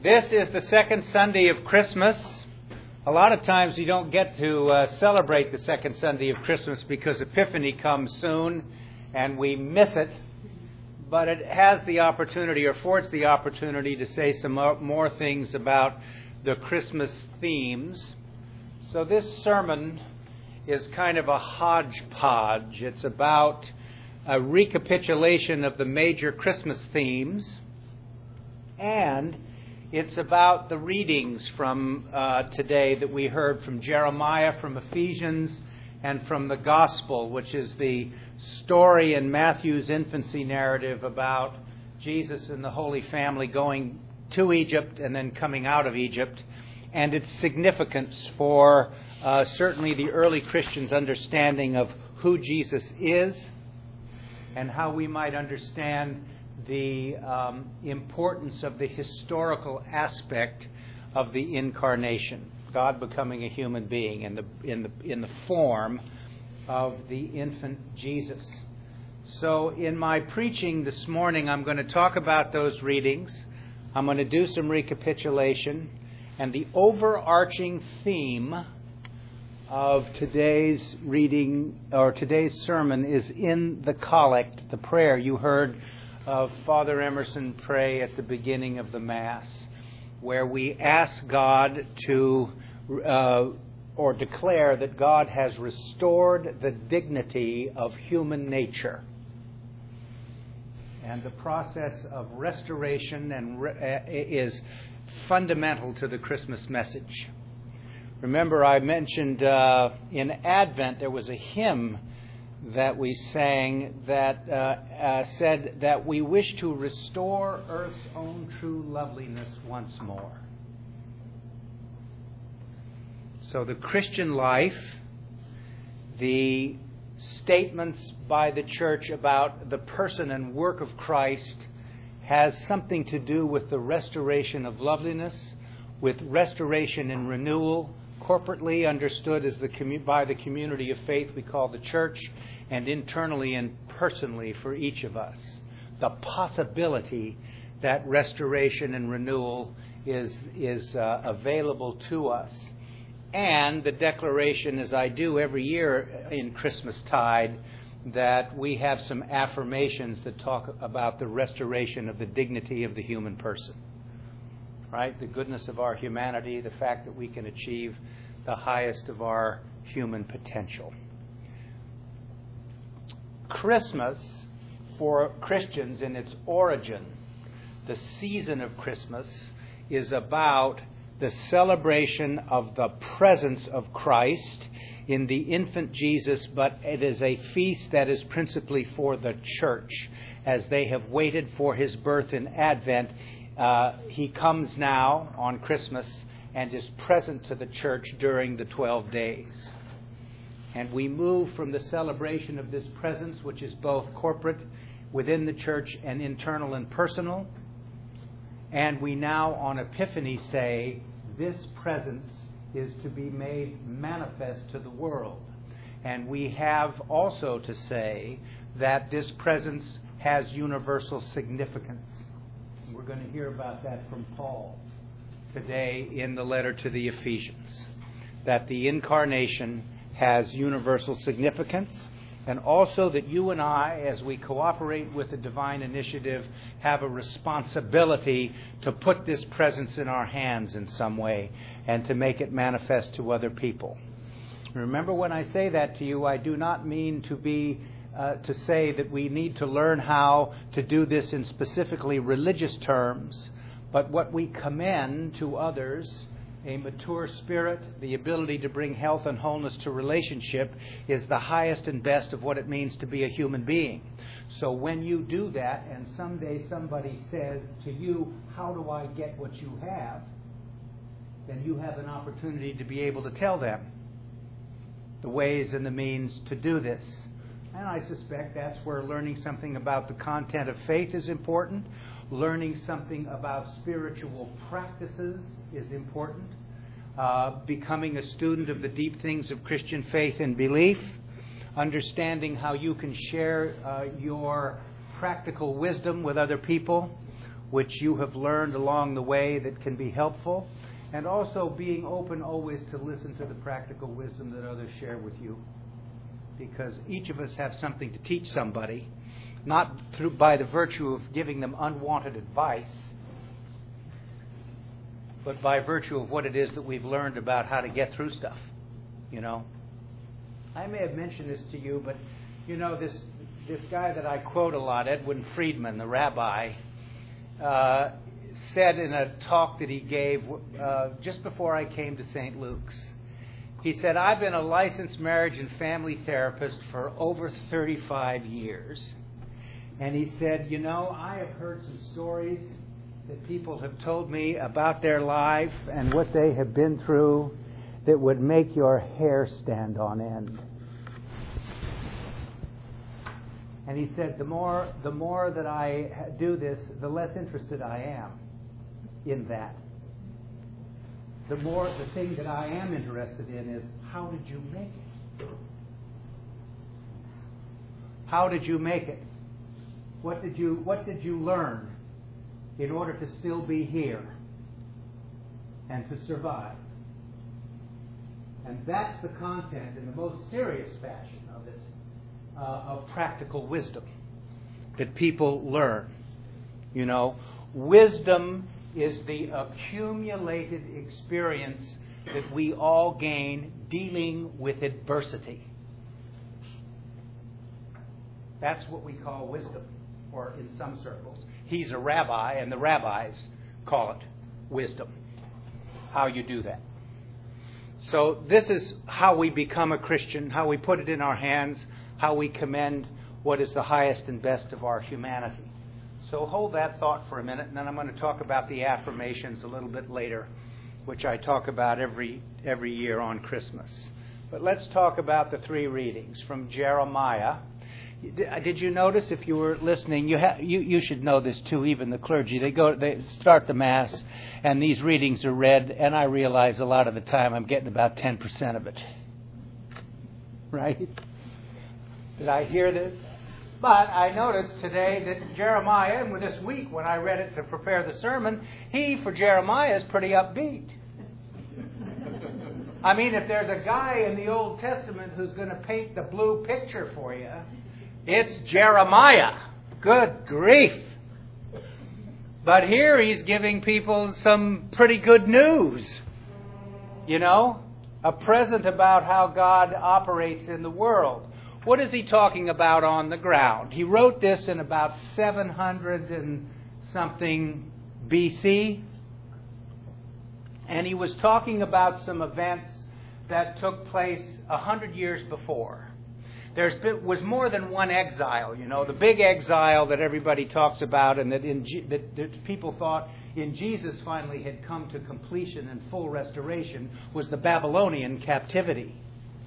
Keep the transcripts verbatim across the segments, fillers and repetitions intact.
This is the second Sunday of Christmas. A lot of times you don't get to uh, celebrate the second Sunday of Christmas because Epiphany comes soon and we miss it. But it has the opportunity, or affords the opportunity, to say some more things about the Christmas themes. So this sermon is kind of a hodgepodge. It's about a recapitulation of the major Christmas themes, and it's about the readings from uh, today that we heard from Jeremiah, from Ephesians, and from the Gospel, which is the story in Matthew's infancy narrative about Jesus and the Holy Family going to Egypt and then coming out of Egypt, and its significance for uh, certainly the early Christians' understanding of who Jesus is and how we might understand the um, importance of the historical aspect of the incarnation, God becoming a human being in the in the in the form of the infant Jesus. So in my preaching this morning, I'm going to talk about those readings. I'm going to do some recapitulation, and the overarching theme of today's reading or today's sermon is in the collect, the prayer you heard of Father Emerson pray at the beginning of the Mass, where we ask God to uh, or declare that God has restored the dignity of human nature. And the process of restoration and re- is fundamental to the Christmas message. Remember, I mentioned uh, in Advent there was a hymn that we sang that uh, uh, said that we wish to restore earth's own true loveliness once more. So the Christian life, the statements by the Church about the person and work of Christ, has something to do with the restoration of loveliness, with restoration and renewal, corporately understood as the commu- by the community of faith we call the Church, and internally and personally for each of us. The possibility that restoration and renewal is, is uh, available to us. And the declaration, as I do every year in Christmastide, that we have some affirmations that talk about the restoration of the dignity of the human person. Right? The goodness of our humanity, the fact that we can achieve the highest of our human potential. Christmas, for Christians in its origin, the season of Christmas, is about the celebration of the presence of Christ in the infant Jesus, but it is a feast that is principally for the church. As they have waited for his birth in Advent, uh, he comes now on Christmas and is present to the church during the twelve days. And we move from the celebration of this presence, which is both corporate within the church and internal and personal. And we now on Epiphany say, this presence is to be made manifest to the world. And we have also to say that this presence has universal significance. We're going to hear about that from Paul today in the letter to the Ephesians. That the incarnation has universal significance, and also that you and I, as we cooperate with the divine initiative, have a responsibility to put this presence in our hands in some way and to make it manifest to other people. Remember, when I say that to you, I do not mean to be uh, to say that we need to learn how to do this in specifically religious terms, but what we commend to others, a mature spirit, the ability to bring health and wholeness to relationship, is the highest and best of what it means to be a human being. So when you do that, and someday somebody says to you, how do I get what you have? Then you have an opportunity to be able to tell them the ways and the means to do this. And I suspect that's where learning something about the content of faith is important. Learning something about spiritual practices is important. Uh, becoming a student of the deep things of Christian faith and belief. Understanding how you can share uh, your practical wisdom with other people which you have learned along the way that can be helpful, and also being open always to listen to the practical wisdom that others share with you. Because each of us have something to teach somebody, not through by the virtue of giving them unwanted advice, but by virtue of what it is that we've learned about how to get through stuff, you know. I may have mentioned this to you, but, you know, this this guy that I quote a lot, Edwin Friedman, the rabbi, uh, said in a talk that he gave uh, just before I came to Saint Luke's, he said, I've been a licensed marriage and family therapist for over thirty-five years. And he said, you know, I have heard some stories that people have told me about their life and what they have been through that would make your hair stand on end. And he said, the more the more that I do this, the less interested I am in that. The more, the thing that I am interested in is, how did you make it? How did you make it? What did you what did you learn in order to still be here and to survive? And that's the content in the most serious fashion of it, uh, of practical wisdom that people learn. You know, wisdom is the accumulated experience that we all gain dealing with adversity. That's what we call wisdom, or in some circles. He's a rabbi, and the rabbis call it wisdom. How you do that. So this is how we become a Christian, how we put it in our hands, how we commend what is the highest and best of our humanity. So hold that thought for a minute, and then I'm going to talk about the affirmations a little bit later, which I talk about every every year on Christmas. But let's talk about the three readings from Jeremiah. Did you notice, if you were listening, you ha- you you should know this too, even the clergy. They go they start the Mass, and these readings are read, and I realize a lot of the time I'm getting about ten percent of it. Right? Did I hear this? But I noticed today that Jeremiah, and this week when I read it to prepare the sermon, he, for Jeremiah, is pretty upbeat. I mean, if there's a guy in the Old Testament who's going to paint the blue picture for you, it's Jeremiah. Good grief. But here he's giving people some pretty good news. You know, a present about how God operates in the world. What is he talking about on the ground? He wrote this in about seven hundred and something B C. And he was talking about some events that took place a hundred years before. There's been, was more than one exile, you know. The big exile that everybody talks about, and that, in, that, that people thought in Jesus finally had come to completion and full restoration, was the Babylonian captivity.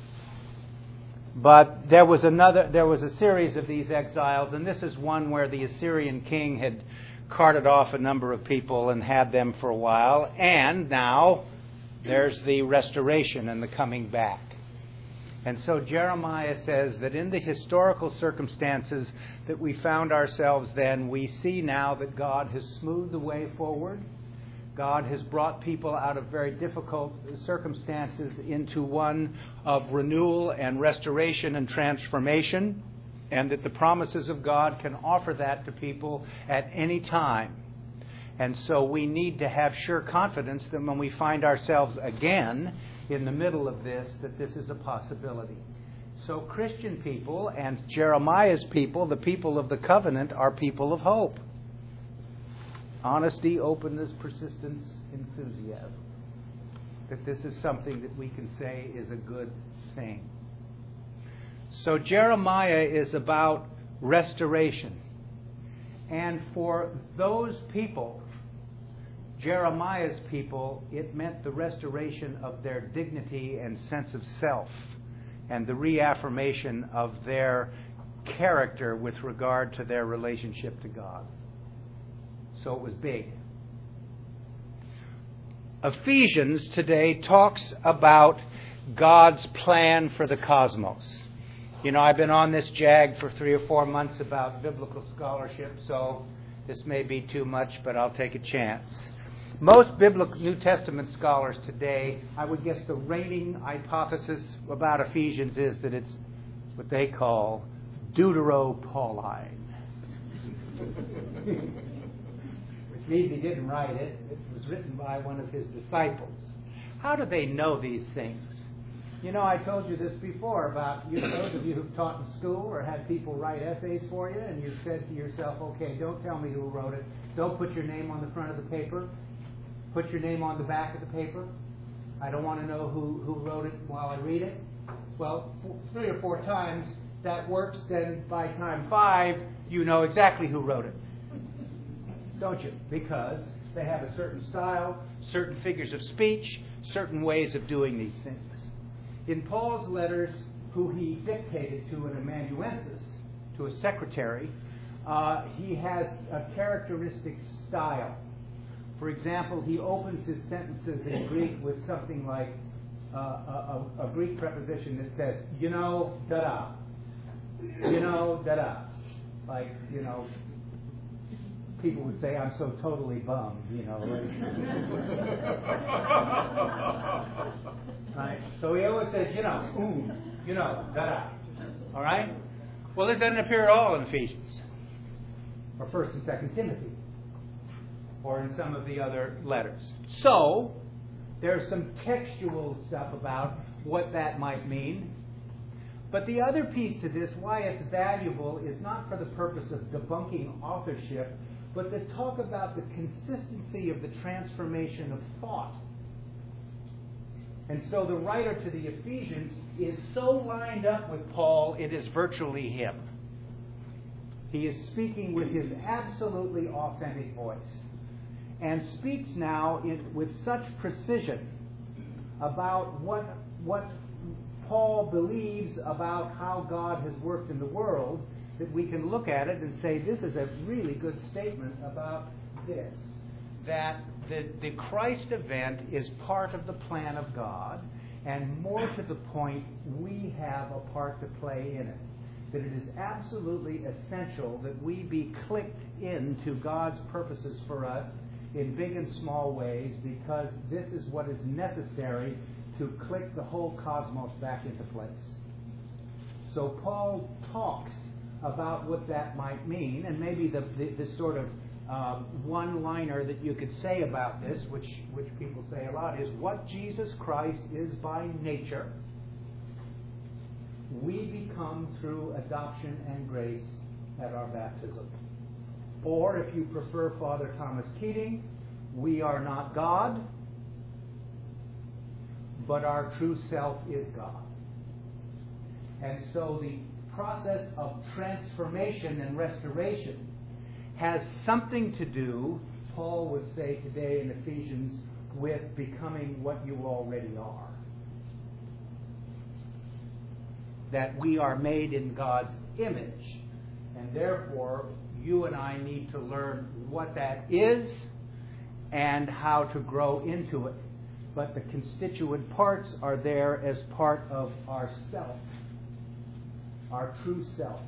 But there was another. There was a series of these exiles, and this is one where the Assyrian king had carted off a number of people and had them for a while. And now there's the restoration and the coming back. And so Jeremiah says that in the historical circumstances that we found ourselves then, we see now that God has smoothed the way forward. God has brought people out of very difficult circumstances into one of renewal and restoration and transformation, and that the promises of God can offer that to people at any time. And so we need to have sure confidence that when we find ourselves again in the middle of this, that this is a possibility. So Christian people and Jeremiah's people, the people of the covenant, are people of hope. Honesty, openness, persistence, enthusiasm. That this is something that we can say is a good thing. So Jeremiah is about restoration. And for those people, Jeremiah's people, it meant the restoration of their dignity and sense of self, and the reaffirmation of their character with regard to their relationship to God. So it was big. Ephesians today talks about God's plan for the cosmos. You know, I've been on this jag for three or four months about biblical scholarship, so This may be too much, but I'll take a chance. Most biblical New Testament scholars today, I would guess the reigning hypothesis about Ephesians is that it's what they call Deutero-Pauline. Which means he didn't write it. It was written by one of his disciples. How do they know these things? You know, I told you this before about you, those of you who've taught in school or had people write essays for you, and you've said to yourself, okay, don't tell me who wrote it. Don't put your name on the front of the paper. Put your name on the back of the paper. I don't want to know who, who wrote it while I read it. Well, four, three or four times that works, then by time five, you know exactly who wrote it. Don't you? Because they have a certain style, certain figures of speech, certain ways of doing these things. In Paul's letters, who he dictated to an amanuensis, to a secretary, uh, he has a characteristic style. For example, he opens his sentences in Greek with something like uh, a, a, a Greek preposition that says, you know, da-da. You know, da-da. Like, you know, people would say, I'm so totally bummed, you know. Right? So he always says, you know, ooh, you know, da-da. All right? Well, this doesn't appear at all in Ephesians, or First and Second Timothy, or in some of the other letters. So, there's some textual stuff about what that might mean. But the other piece to this, why it's valuable, is not for the purpose of debunking authorship, but to talk about the consistency of the transformation of thought. And so the writer to the Ephesians is so lined up with Paul, it is virtually him. He is speaking with his absolutely authentic voice, and speaks now in, with such precision about what, what Paul believes about how God has worked in the world, that we can look at it and say, this is a really good statement about this. That the, the Christ event is part of the plan of God, and more to the point, we have a part to play in it. That it is absolutely essential that we be clicked into God's purposes for us in big and small ways, because this is what is necessary to click the whole cosmos back into place. So Paul talks about what that might mean, and maybe the, the, the sort of uh, one-liner that you could say about this, which, which people say a lot, is what Jesus Christ is by nature, we become through adoption and grace at our baptism. Or, if you prefer Father Thomas Keating, we are not God, but our true self is God. And so the process of transformation and restoration has something to do, Paul would say today in Ephesians, with becoming what you already are. That we are made in God's image, and therefore you and I need to learn what that is and how to grow into it. But the constituent parts are there as part of our self, our true self.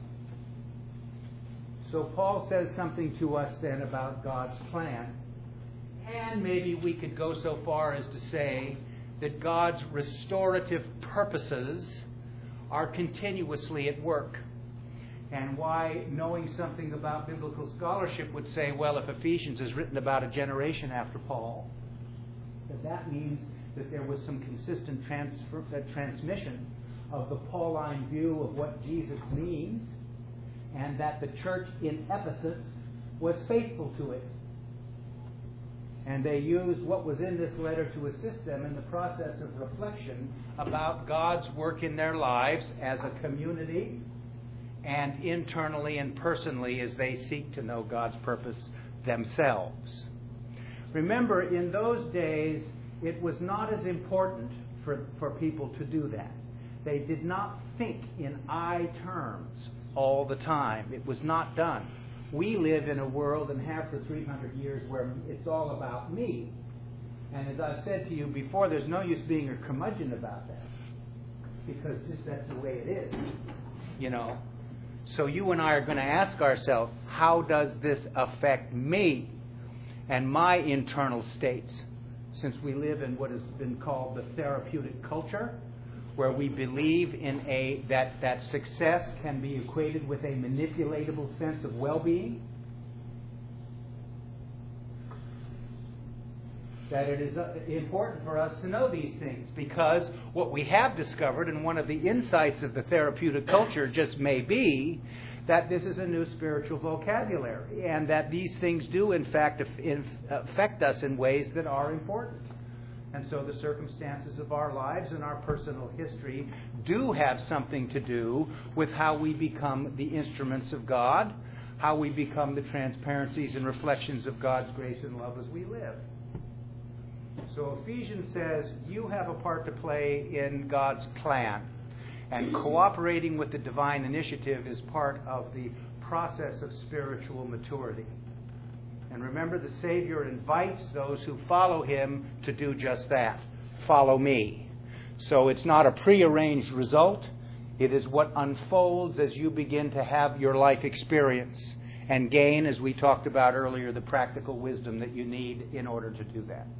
So Paul says something to us then about God's plan. And maybe we could go so far as to say that God's restorative purposes are continuously at work. And why knowing something about biblical scholarship would say, well, if Ephesians is written about a generation after Paul, that that means that there was some consistent transfer, uh, transmission of the Pauline view of what Jesus means, and that the church in Ephesus was faithful to it. And they used what was in this letter to assist them in the process of reflection about God's work in their lives as a community, and internally and personally as they seek to know God's purpose themselves. Remember, in those days, it was not as important for, for people to do that. They did not think in I terms all the time. It was not done. We live in a world, and have for three hundred years, where it's all about me. And as I've said to you before, there's no use being a curmudgeon about that, because just that's the way it is, you know. So you and I are going to ask ourselves, how does this affect me and my internal states? Since we live in what has been called the therapeutic culture, where we believe in a that, that success can be equated with a manipulatable sense of well-being, that it is uh, important for us to know these things, because what we have discovered, and one of the insights of the therapeutic culture just may be, that this is a new spiritual vocabulary, and that these things do, in fact, affect us in ways that are important. And so the circumstances of our lives and our personal history do have something to do with how we become the instruments of God, how we become the transparencies and reflections of God's grace and love as we live. So Ephesians says you have a part to play in God's plan. And cooperating with the divine initiative is part of the process of spiritual maturity. And remember, the Savior invites those who follow Him to do just that. Follow me. So it's not a prearranged result. It is what unfolds as you begin to have your life experience and gain, as we talked about earlier, the practical wisdom that you need in order to do that.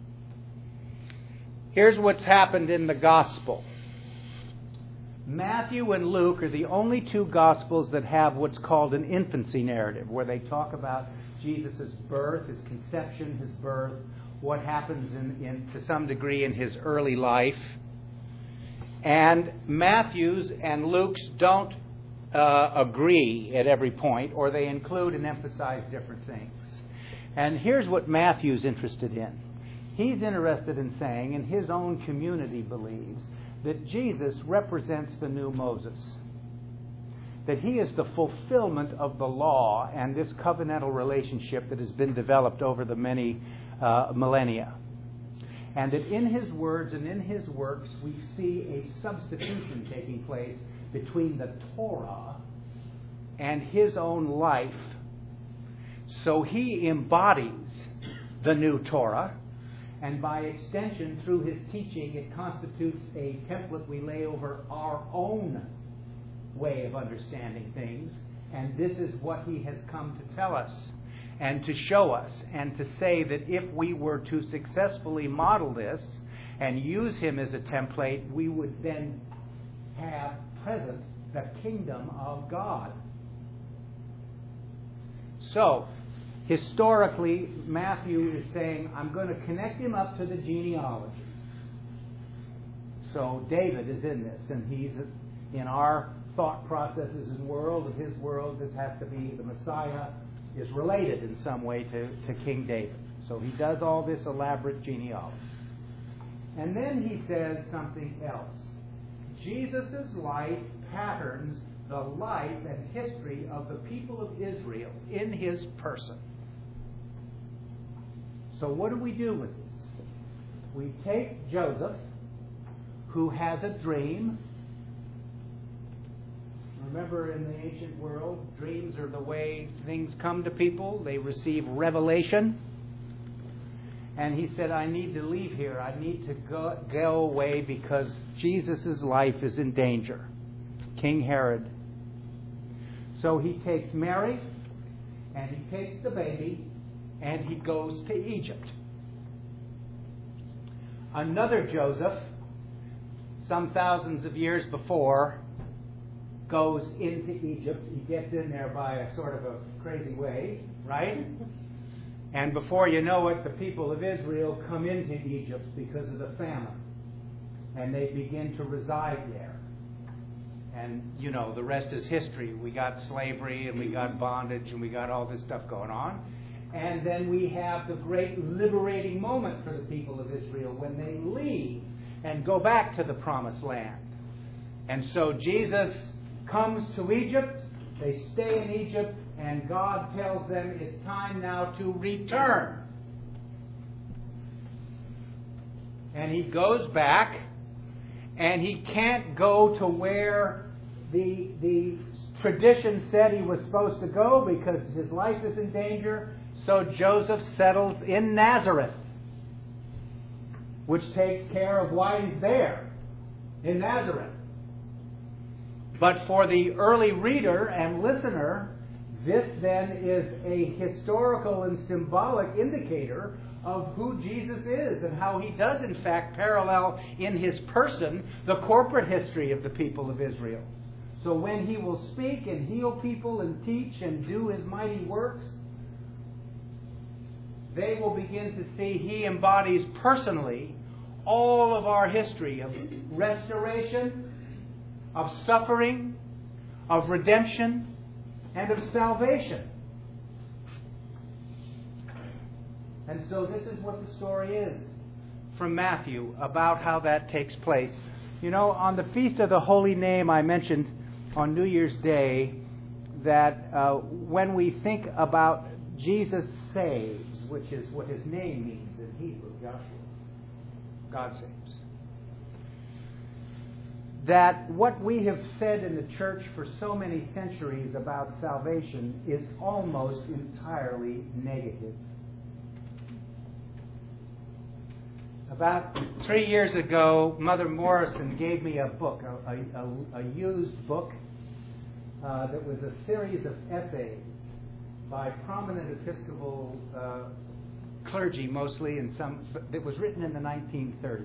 Here's what's happened in the gospel. Matthew and Luke are the only two Gospels that have what's called an infancy narrative, where they talk about Jesus' birth, his conception, his birth, what happens in, in to some degree in his early life. And Matthew's and Luke's don't uh, agree at every point, or they include and emphasize different things. And here's what Matthew's interested in. He's interested in saying, and his own community believes, that Jesus represents the new Moses. That he is the fulfillment of the law and this covenantal relationship that has been developed over the many uh, millennia. And that in his words and in his works we see a substitution taking place between the Torah and his own life. So he embodies the new Torah. And by extension, through his teaching, it constitutes a template we lay over our own way of understanding things. And this is what he has come to tell us and to show us, and to say that if we were to successfully model this and use him as a template, we would then have present the kingdom of God. So, historically, Matthew is saying, I'm going to connect him up to the genealogy. So David is in this, and he's in our thought processes and world, of his world, this has to be the Messiah is related in some way to, to King David. So he does all this elaborate genealogy. And then he says something else. Jesus' life patterns the life and history of the people of Israel in his person. So what do we do with this? We take Joseph, who has a dream. Remember, in the ancient world, dreams are the way things come to people. They receive revelation. And he said, I need to leave here. I need to go, go away because Jesus' life is in danger. King Herod. So he takes Mary, and he takes the baby, and he goes to Egypt. Another Joseph, some thousands of years before, goes into Egypt. He gets in there by a sort of a crazy way, right? And before you know it, the people of Israel come into Egypt because of the famine. And they begin to reside there. And, you know, the rest is history. We got slavery, and we got bondage, and we got all this stuff going on. And then we have the great liberating moment for the people of Israel when they leave and go back to the promised land. And so Jesus comes to Egypt, they stay in Egypt, and God tells them it's time now to return. And he goes back, and he can't go to where the, the tradition said he was supposed to go because his life is in danger. So Joseph settles in Nazareth, which takes care of why he's there, in Nazareth. But for the early reader and listener, this then is a historical and symbolic indicator of who Jesus is and how he does in fact parallel in his person the corporate history of the people of Israel. So when he will speak and heal people and teach and do his mighty works, they will begin to see he embodies personally all of our history of restoration, of suffering, of redemption, and of salvation. And so this is what the story is from Matthew about how that takes place. You know, on the Feast of the Holy Name, I mentioned on New Year's Day that uh, when we think about Jesus saves, which is what his name means in Hebrew, Joshua, God saves, that what we have said in the church for so many centuries about salvation is almost entirely negative. About three years ago, Mother Morrison gave me a book, a, a, a used book, uh, that was a series of essays by prominent Episcopal uh, clergy, mostly, and some. That was written in the nineteen thirties.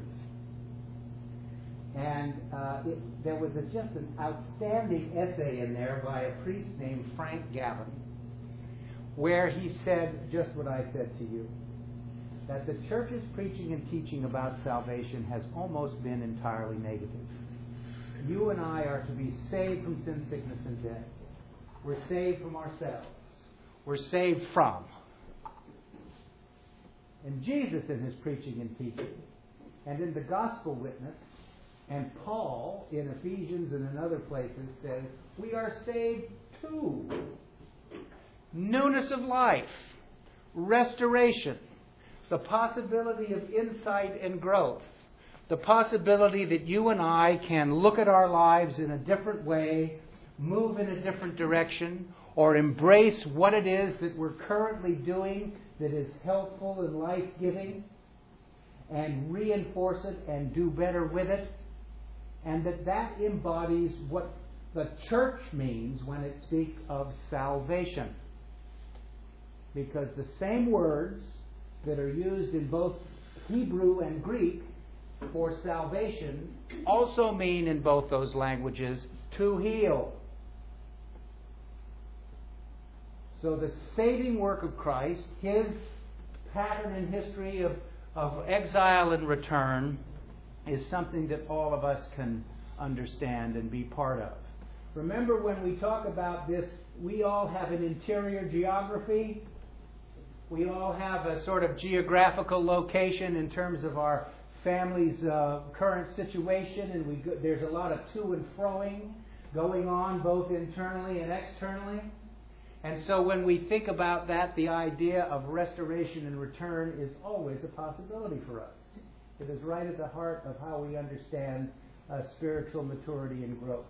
And uh, it, there was a, just an outstanding essay in there by a priest named Frank Gavin, where he said just what I said to you, that the church's preaching and teaching about salvation has almost been entirely negative. You and I are to be saved from sin, sickness, and death. We're saved from ourselves. We're saved from. And Jesus in his preaching and teaching, and in the gospel witness, and Paul in Ephesians and in other places says, we are saved to newness of life, restoration, the possibility of insight and growth, the possibility that you and I can look at our lives in a different way, move in a different direction, or embrace what it is that we're currently doing that is helpful and life-giving, and reinforce it and do better with it, and that that embodies what the church means when it speaks of salvation. Because the same words that are used in both Hebrew and Greek for salvation also mean in both those languages to heal. So the saving work of Christ, his pattern and history of, of exile and return, is something that all of us can understand and be part of. Remember, when we talk about this, we all have an interior geography. We all have a sort of geographical location in terms of our family's uh, current situation, and we go, there's a lot of to and froing going on both internally and externally. And so when we think about that, the idea of restoration and return is always a possibility for us. It is right at the heart of how we understand uh, spiritual maturity and growth.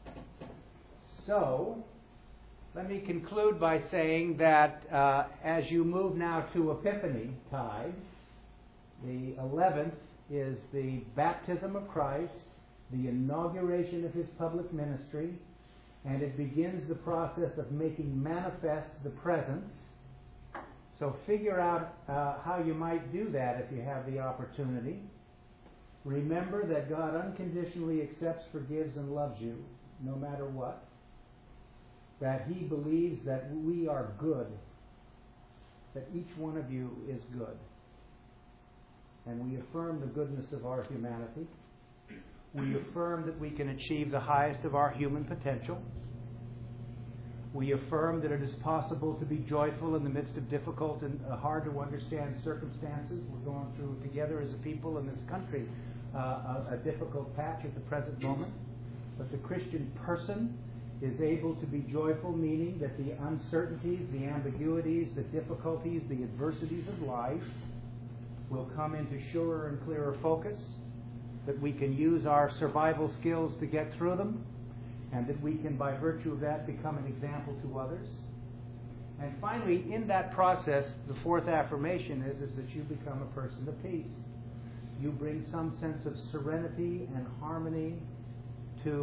So, let me conclude by saying that uh, as you move now to Epiphany tide, the eleventh is the baptism of Christ, the inauguration of his public ministry, and it begins the process of making manifest the presence. So figure out uh, how you might do that if you have the opportunity. Remember that God unconditionally accepts, forgives, and loves you, no matter what. That he believes that we are good, that each one of you is good. And we affirm the goodness of our humanity. We affirm that we can achieve the highest of our human potential. We affirm that it is possible to be joyful in the midst of difficult and uh, hard to understand circumstances. We're going through together as a people in this country uh, a, a difficult patch at the present moment. But the Christian person is able to be joyful, meaning that the uncertainties, the ambiguities, the difficulties, the adversities of life will come into surer and clearer focus, that we can use our survival skills to get through them, and that we can, by virtue of that, become an example to others. And finally, in that process, the fourth affirmation is, is that you become a person of peace. You bring some sense of serenity and harmony to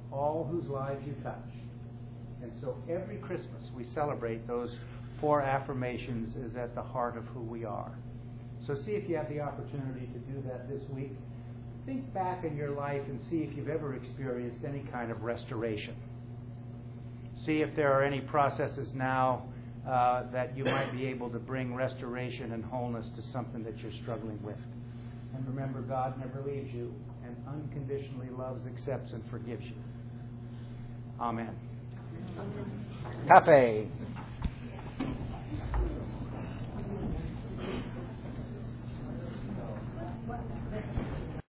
all whose lives you touch. And so every Christmas we celebrate those four affirmations is at the heart of who we are. So see if you have the opportunity to do that this week. Think back in your life and see if you've ever experienced any kind of restoration. See if there are any processes now uh, that you might be able to bring restoration and wholeness to something that you're struggling with. And remember, God never leaves you and unconditionally loves, accepts, and forgives you. Amen. Cafe.